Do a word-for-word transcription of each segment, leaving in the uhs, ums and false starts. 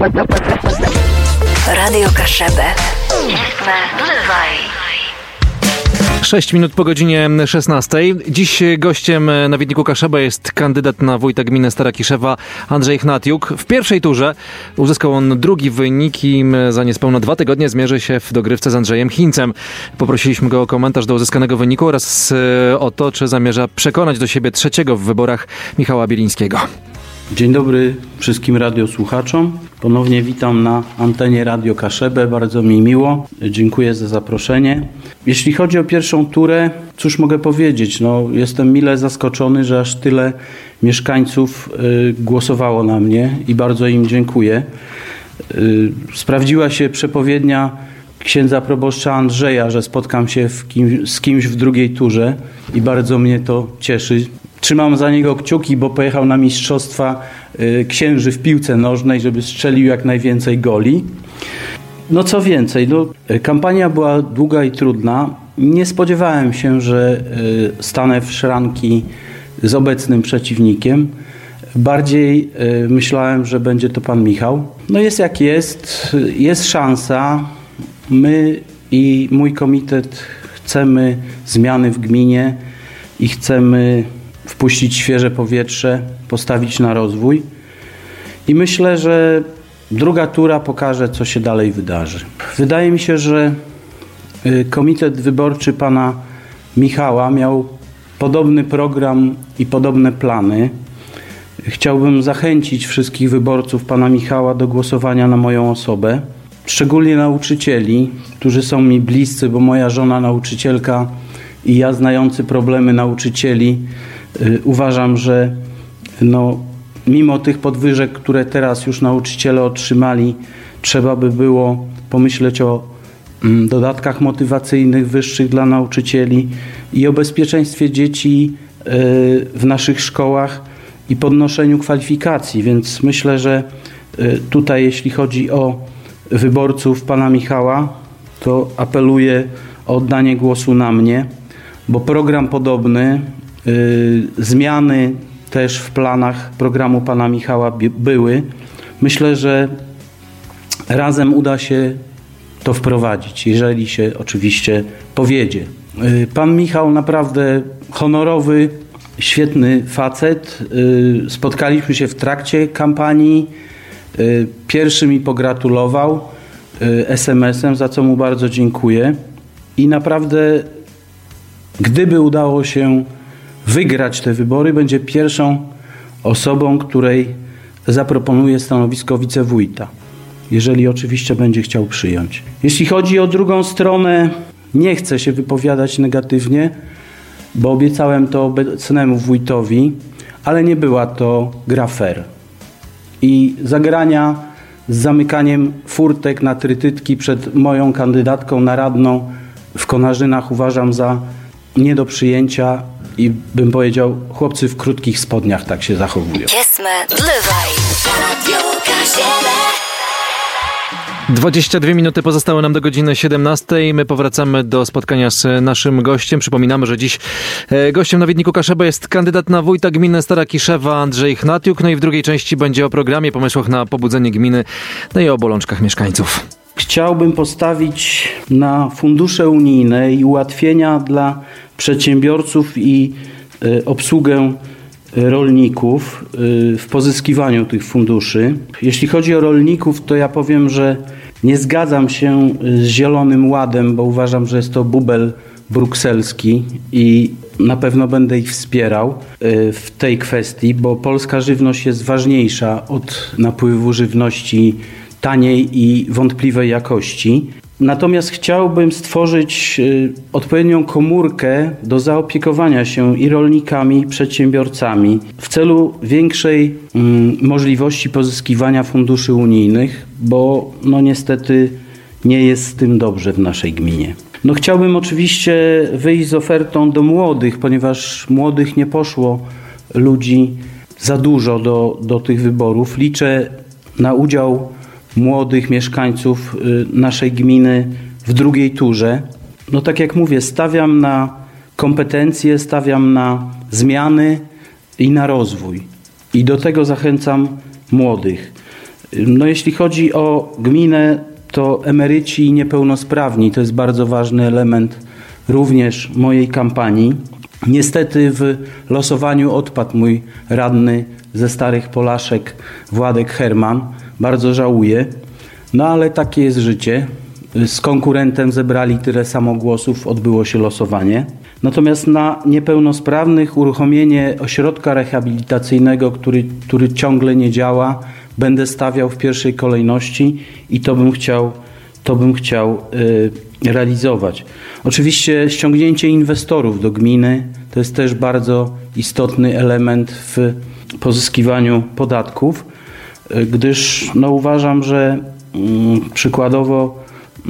Radio Kaszebę. Jsme Wlewaj. sześć minut po godzinie szesnastej. Dziś gościem na Wiedniku Kaszebę jest kandydat na wójta gminy Stara Kiszewa Andrzej Hnatiuk. W pierwszej turze uzyskał on drugi wynik i za niespełna dwa tygodnie zmierzy się w dogrywce z Andrzejem Chińcem. Poprosiliśmy go o komentarz do uzyskanego wyniku oraz o to, czy zamierza przekonać do siebie trzeciego w wyborach Michała Bielińskiego. Dzień dobry wszystkim radiosłuchaczom. Ponownie witam na antenie Radio Kaszebę. Bardzo mi miło. Dziękuję za zaproszenie. Jeśli chodzi o pierwszą turę, cóż mogę powiedzieć? No, jestem mile zaskoczony, że aż tyle mieszkańców y, głosowało na mnie i bardzo im dziękuję. Y, sprawdziła się przepowiednia księdza proboszcza Andrzeja, że spotkam się w kim, z kimś w drugiej turze i bardzo mnie to cieszy. Trzymam za niego kciuki, bo pojechał na mistrzostwa y, księży w piłce nożnej, żeby strzelił jak najwięcej goli. No co więcej, no, kampania była długa i trudna. Nie spodziewałem się, że y, stanę w szranki z obecnym przeciwnikiem. Bardziej y, myślałem, że będzie to pan Michał. No jest jak jest, jest szansa. My i mój komitet chcemy zmiany w gminie i chcemy wpuścić świeże powietrze, postawić na rozwój. I myślę, że druga tura pokaże, co się dalej wydarzy. Wydaje mi się, że komitet wyborczy pana Michała miał podobny program i podobne plany. Chciałbym zachęcić wszystkich wyborców pana Michała do głosowania na moją osobę. Szczególnie nauczycieli, którzy są mi bliscy, bo moja żona nauczycielka i ja znający problemy nauczycieli, yy, uważam, że no, mimo tych podwyżek, które teraz już nauczyciele otrzymali, trzeba by było pomyśleć o mm, dodatkach motywacyjnych wyższych dla nauczycieli i o bezpieczeństwie dzieci yy, w naszych szkołach i podnoszeniu kwalifikacji. Więc myślę, że yy, tutaj jeśli chodzi o wyborców pana Michała, to apeluję o oddanie głosu na mnie, bo program podobny, yy, zmiany też w planach programu pana Michała bi- były. Myślę, że razem uda się to wprowadzić, jeżeli się oczywiście powiedzie. Yy, pan Michał naprawdę honorowy, świetny facet. Yy, spotkaliśmy się w trakcie kampanii. Pierwszy mi pogratulował es em esem, za co mu bardzo dziękuję. I naprawdę, gdyby udało się wygrać te wybory, będzie pierwszą osobą, której zaproponuję stanowisko wicewójta, jeżeli oczywiście będzie chciał przyjąć. Jeśli chodzi o drugą stronę, nie chcę się wypowiadać negatywnie, bo obiecałem to obecnemu wójtowi, ale nie była to gra fair. I zagrania z zamykaniem furtek na trytytki przed moją kandydatką na radną w Konarzynach uważam za nie do przyjęcia i bym powiedział, chłopcy w krótkich spodniach tak się zachowują. dwadzieścia dwie minuty pozostały nam do godziny siedemnastej. My powracamy do spotkania z naszym gościem. Przypominamy, że dziś gościem na Wiedniku Kaszebę jest kandydat na wójta gminy Stara Kiszewa Andrzej Hnatiuk. No i w drugiej części będzie o programie, pomysłach na pobudzenie gminy, no i o bolączkach mieszkańców. Chciałbym postawić na fundusze unijne i ułatwienia dla przedsiębiorców i y, obsługę rolników w pozyskiwaniu tych funduszy. Jeśli chodzi o rolników, to ja powiem, że nie zgadzam się z Zielonym Ładem, bo uważam, że jest to bubel brukselski i na pewno będę ich wspierał w tej kwestii, bo polska żywność jest ważniejsza od napływu żywności taniej i wątpliwej jakości. Natomiast chciałbym stworzyć odpowiednią komórkę do zaopiekowania się i rolnikami, i przedsiębiorcami w celu większej mm, możliwości pozyskiwania funduszy unijnych, bo no niestety nie jest z tym dobrze w naszej gminie. No chciałbym oczywiście wyjść z ofertą do młodych, ponieważ młodych nie poszło ludzi za dużo do, do tych wyborów. Liczę na udział młodych mieszkańców naszej gminy w drugiej turze. No tak jak mówię, stawiam na kompetencje, stawiam na zmiany i na rozwój. I do tego zachęcam młodych. No jeśli chodzi o gminę, to emeryci i niepełnosprawni to jest bardzo ważny element również mojej kampanii. Niestety w losowaniu odpadł mój radny ze Starych Polaszek Władek Herman. Bardzo żałuję, no ale takie jest życie. Z konkurentem zebrali tyle samo głosów, odbyło się losowanie. Natomiast na niepełnosprawnych uruchomienie ośrodka rehabilitacyjnego, który, który ciągle nie działa, będę stawiał w pierwszej kolejności i to bym chciał, to bym chciał y, realizować. Oczywiście ściągnięcie inwestorów do gminy to jest też bardzo istotny element w pozyskiwaniu podatków, y, gdyż no, uważam, że y, przykładowo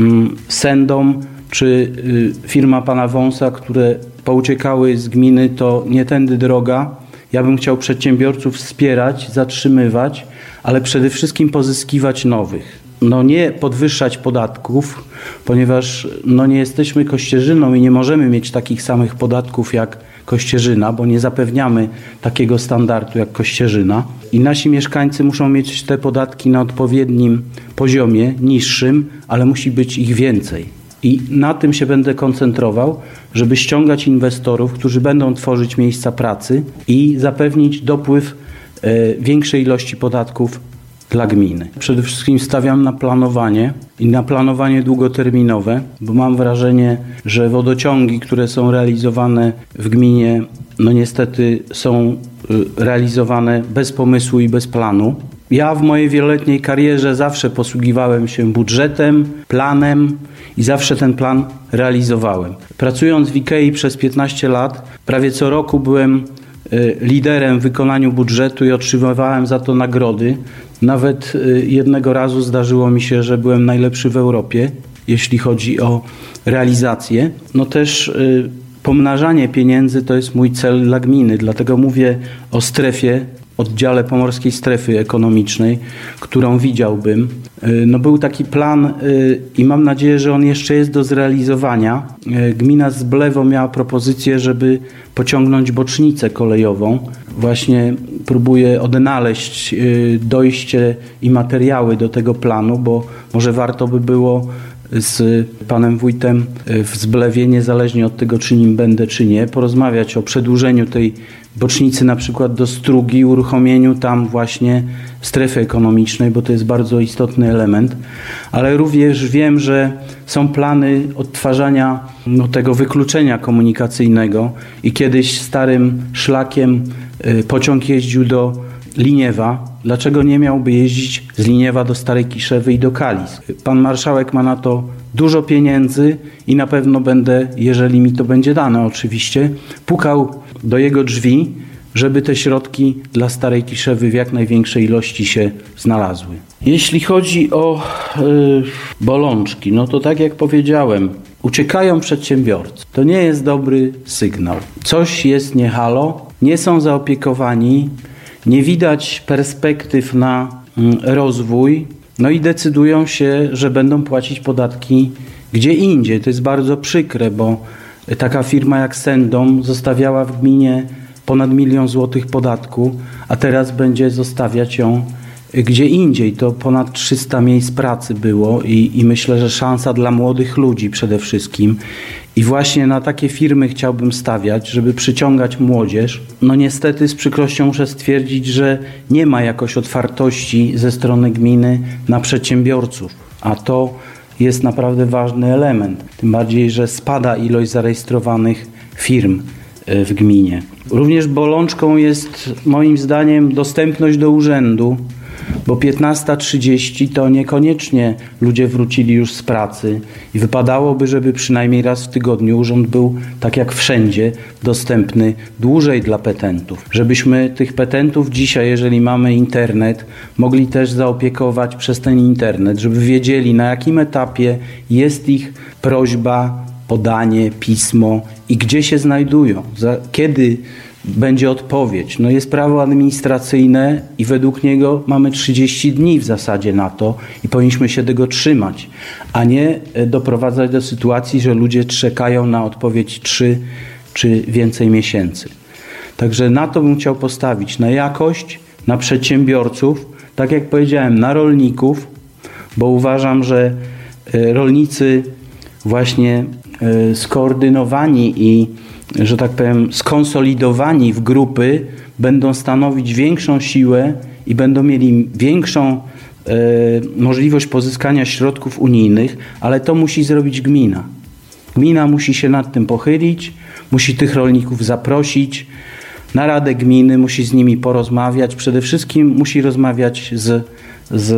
y, Sendom czy y, firma pana Wąsa, które pouciekały z gminy, to nie tędy droga. Ja bym chciał przedsiębiorców wspierać, zatrzymywać, ale przede wszystkim pozyskiwać nowych. No nie podwyższać podatków, ponieważ no nie jesteśmy Kościerzyną i nie możemy mieć takich samych podatków jak Kościerzyna, bo nie zapewniamy takiego standardu jak Kościerzyna. I nasi mieszkańcy muszą mieć te podatki na odpowiednim poziomie, niższym, ale musi być ich więcej. I na tym się będę koncentrował, żeby ściągać inwestorów, którzy będą tworzyć miejsca pracy i zapewnić dopływ e, większej ilości podatków dla gminy. Przede wszystkim stawiam na planowanie i na planowanie długoterminowe, bo mam wrażenie, że wodociągi, które są realizowane w gminie, no niestety są y, realizowane bez pomysłu i bez planu. Ja w mojej wieloletniej karierze zawsze posługiwałem się budżetem, planem i zawsze ten plan realizowałem. Pracując w Ikei przez piętnaście lat, prawie co roku byłem liderem w wykonaniu budżetu i otrzymywałem za to nagrody. Nawet jednego razu zdarzyło mi się, że byłem najlepszy w Europie, jeśli chodzi o realizację. No też pomnażanie pieniędzy to jest mój cel dla gminy, dlatego mówię o strefie, oddziale Pomorskiej Strefy Ekonomicznej, którą widziałbym. No był taki plan i mam nadzieję, że on jeszcze jest do zrealizowania. Gmina Zblewo miała propozycję, żeby pociągnąć bocznicę kolejową. Właśnie próbuję odnaleźć dojście i materiały do tego planu, bo może warto by było z panem wójtem w Zblewie, niezależnie od tego, czy nim będę, czy nie, porozmawiać o przedłużeniu tej bocznicy na przykład do Strugi, uruchomieniu tam właśnie strefy ekonomicznej, bo to jest bardzo istotny element, ale również wiem, że są plany odtwarzania no, tego wykluczenia komunikacyjnego i kiedyś starym szlakiem y, pociąg jeździł do Liniewa. Dlaczego nie miałby jeździć z Liniewa do Starej Kiszewy i do Kalisk? Pan marszałek ma na to dużo pieniędzy i na pewno będę, jeżeli mi to będzie dane oczywiście, pukał do jego drzwi, żeby te środki dla Starej Kiszewy w jak największej ilości się znalazły. Jeśli chodzi o yy, bolączki, no to tak jak powiedziałem, uciekają przedsiębiorcy. To nie jest dobry sygnał. Coś jest nie halo, nie są zaopiekowani, nie widać perspektyw na rozwój, no i decydują się, że będą płacić podatki gdzie indziej. To jest bardzo przykre, bo taka firma jak Sendom zostawiała w gminie ponad milion złotych podatku, a teraz będzie zostawiać ją gdzie indziej. To ponad trzysta miejsc pracy było i, i myślę, że szansa dla młodych ludzi przede wszystkim. I właśnie na takie firmy chciałbym stawiać, żeby przyciągać młodzież. No niestety z przykrością muszę stwierdzić, że nie ma jakoś otwartości ze strony gminy na przedsiębiorców, a to jest naprawdę ważny element. Tym bardziej, że spada ilość zarejestrowanych firm w gminie. Również bolączką jest moim zdaniem dostępność do urzędu, bo piętnasta trzydzieści to niekoniecznie ludzie wrócili już z pracy i wypadałoby, żeby przynajmniej raz w tygodniu urząd był, tak jak wszędzie, dostępny dłużej dla petentów. Żebyśmy tych petentów dzisiaj, jeżeli mamy internet, mogli też zaopiekować przez ten internet, żeby wiedzieli, na jakim etapie jest ich prośba, podanie, pismo i gdzie się znajdują, za, kiedy będzie odpowiedź. No jest prawo administracyjne i według niego mamy trzydzieści dni w zasadzie na to i powinniśmy się tego trzymać, a nie doprowadzać do sytuacji, że ludzie czekają na odpowiedź trzy czy więcej miesięcy. Także na to bym chciał postawić, na jakość, na przedsiębiorców, tak jak powiedziałem, na rolników, bo uważam, że rolnicy właśnie skoordynowani i, że tak powiem, skonsolidowani w grupy będą stanowić większą siłę i będą mieli większą e, możliwość pozyskania środków unijnych, ale to musi zrobić gmina. Gmina musi się nad tym pochylić, musi tych rolników zaprosić na Radę Gminy, musi z nimi porozmawiać. Przede wszystkim musi rozmawiać z, z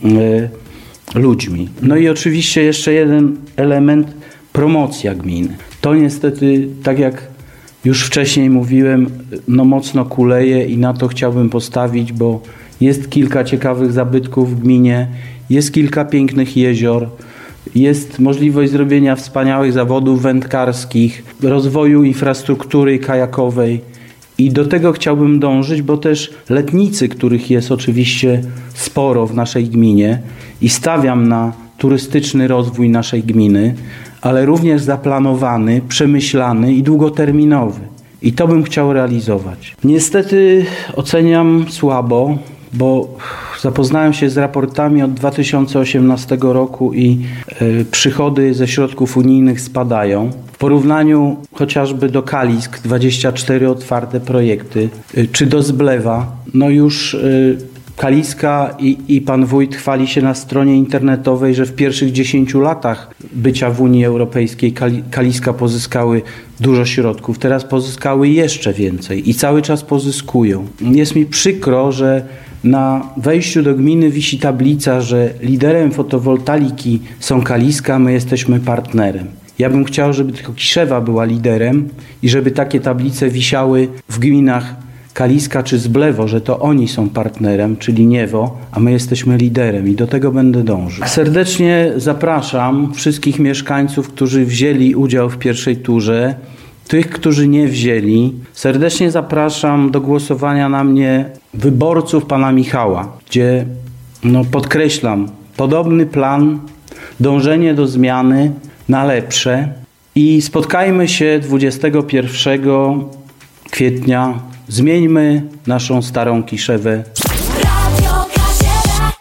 e, ludźmi. No i oczywiście jeszcze jeden element, promocja gminy. To niestety, tak jak już wcześniej mówiłem, no mocno kuleje i na to chciałbym postawić, bo jest kilka ciekawych zabytków w gminie, jest kilka pięknych jezior, jest możliwość zrobienia wspaniałych zawodów wędkarskich, rozwoju infrastruktury kajakowej i do tego chciałbym dążyć, bo też letnicy, których jest oczywiście sporo w naszej gminie i stawiam na turystyczny rozwój naszej gminy, ale również zaplanowany, przemyślany i długoterminowy. I to bym chciał realizować. Niestety oceniam słabo, bo zapoznałem się z raportami od dwa tysiące osiemnastego roku i y, przychody ze środków unijnych spadają. W porównaniu chociażby do Kalisk, dwadzieścia cztery otwarte projekty, y, czy do Zblewa, no już y, Kaliska i, i pan wójt chwali się na stronie internetowej, że w pierwszych dziesięciu latach bycia w Unii Europejskiej Kali, Kaliska pozyskały dużo środków. Teraz pozyskały jeszcze więcej i cały czas pozyskują. Jest mi przykro, że na wejściu do gminy wisi tablica, że liderem fotowoltaiki są Kaliska, my jesteśmy partnerem. Ja bym chciał, żeby tylko Kiszewa była liderem i żeby takie tablice wisiały w gminach Kaliska czy Zblewo, że to oni są partnerem, czyli Niewo, a my jesteśmy liderem i do tego będę dążył. Serdecznie zapraszam wszystkich mieszkańców, którzy wzięli udział w pierwszej turze, tych, którzy nie wzięli. Serdecznie zapraszam do głosowania na mnie wyborców pana Michała, gdzie, no podkreślam, podobny plan, dążenie do zmiany na lepsze i spotkajmy się dwudziestego pierwszego kwietnia. Zmieńmy naszą starą Kiszewę.